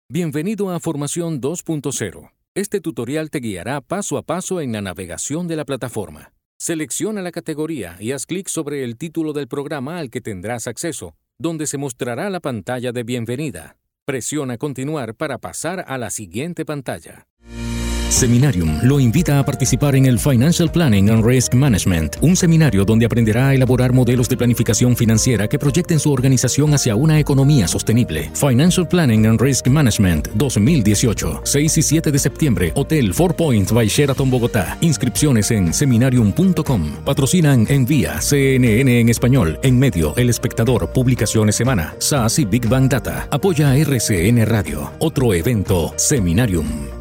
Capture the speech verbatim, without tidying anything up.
Bienvenido a Formación dos punto cero. Este tutorial te guiará paso a paso en la navegación de la plataforma. Selecciona la categoría y haz clic sobre el título del programa al que tendrás acceso, donde se mostrará la pantalla de bienvenida. Presiona Continuar para pasar a la siguiente pantalla. Seminarium lo invita a participar en el Financial Planning and Risk Management, un seminario donde aprenderá a elaborar modelos de planificación financiera que proyecten su organización hacia una economía sostenible. Financial Planning and Risk Management dos mil dieciocho, seis y siete de septiembre, Hotel Four Points by Sheraton, Bogotá. Inscripciones en seminarium punto com. Patrocinan Envía, C N N en español, En Medio, El Espectador, Publicaciones Semana, S A S y Big Bang Data. Apoya a R C N Radio. Otro evento, Seminarium.